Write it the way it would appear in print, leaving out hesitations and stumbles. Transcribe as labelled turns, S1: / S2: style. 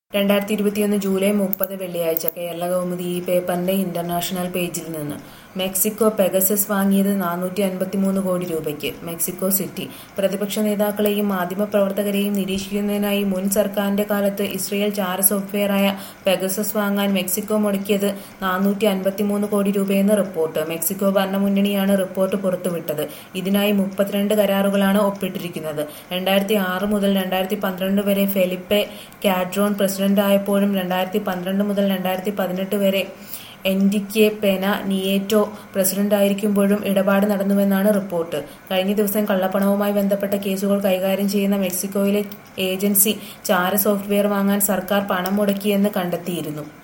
S1: 2021 July 30 വെള്ളിയാഴ്ച കേരളകൗമുദി ഈ പേപ്പറിന്റെ ഇന്റർനാഷണൽ പേജിൽ നിന്ന് മെക്സിക്കോ പെഗസസ് വാങ്ങിയത് 453 കോടി രൂപയ്ക്ക്. Mexico City. പ്രതിപക്ഷ നേതാക്കളെയും മാധ്യമപ്രവർത്തകരെയും നിരീക്ഷിക്കുന്നതിനായി മുൻ സർക്കാരിന്റെ കാലത്ത് ഇസ്രയേൽ ചാര സോഫ്റ്റ്വെയറായ പെഗസസ് വാങ്ങാൻ മെക്സിക്കോ മുടക്കിയത് 453 കോടി രൂപയെന്ന് റിപ്പോർട്ട്. മെക്സിക്കോ ഭരണമുന്നണിയാണ് റിപ്പോർട്ട് പുറത്തുവിട്ടത്. ഇതിനായി 32 കരാറുകളാണ് ഒപ്പിട്ടിരിക്കുന്നത്. 2006 മുതൽ 2012 വരെ ഫെലിപ്പെ കാൽഡ്രോൺ പ്രസിഡന്റായപ്പോഴും 2012 മുതൽ 2018 വരെ എൻറിക്കെ പെന നിയേറ്റോ പ്രസിഡന്റായിരിക്കുമ്പോഴും ഇടപാട് നടന്നുവെന്നാണ് റിപ്പോർട്ട്. കഴിഞ്ഞ ദിവസം കള്ളപ്പണവുമായി ബന്ധപ്പെട്ട കേസുകൾ കൈകാര്യം ചെയ്യുന്ന മെക്സിക്കോയിലെ ഏജൻസി ചാര സോഫ്റ്റ്വെയർ വാങ്ങാൻ സർക്കാർ പണം മുടക്കിയെന്ന് കണ്ടെത്തിയിരുന്നു.